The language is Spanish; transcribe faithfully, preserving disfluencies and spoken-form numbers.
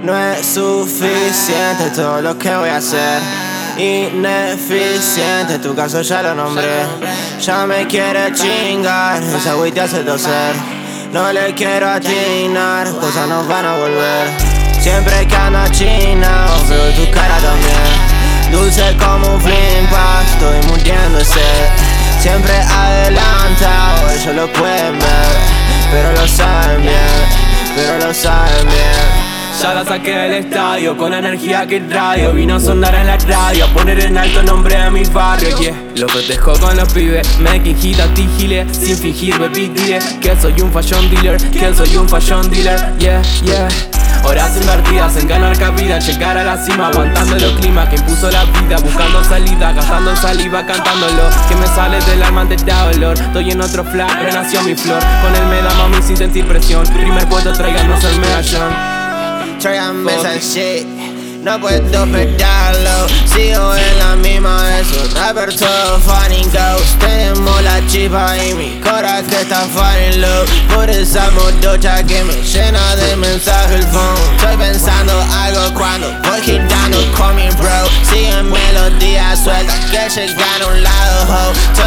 No es suficiente todo lo que voy a hacer. Ineficiente, tu caso ya lo nombré. Ya me quiere chingar, esa güey te hace toser. No le quiero atinar, cosas nos van a volver. Siempre que ando chinao, veo tu cara también. Dulce como un flimpa, estoy muriendo de sed. Siempre adelantado, ellos lo pueden ver, pero lo saben bien, pero lo saben bien. Ya la saqué del estadio, con la energía que radio. Vino a sonar en la radio, a poner en alto el nombre de mi barrio, yeah. Lo protejo con los pibes, making hit a tigile. Sin fingir, baby, dile que soy un fashion dealer, que soy un fashion dealer, yeah, yeah. Horas invertidas en ganar cabida, llegar a la cima, aguantando los climas que impuso la vida, buscando salida, gastando en saliva, cantándolo, que me sale del alma antes da dolor. Estoy en otro flag, renació mi flor, con él me da mami sin sentir presión. Primer puesto, tráiganos el medallón. Tráiganme esa shit, no puedo perderlo. Sigo en la misma, es un rapper todo funny ghost. Tenemos la chispa y mi cora que está funny low. Por esa motocha que me llena de mensajes el phone. Estoy pensando algo cuando voy girando con mi bro. Siguen melodías sueltas que llegan a un lado, ho.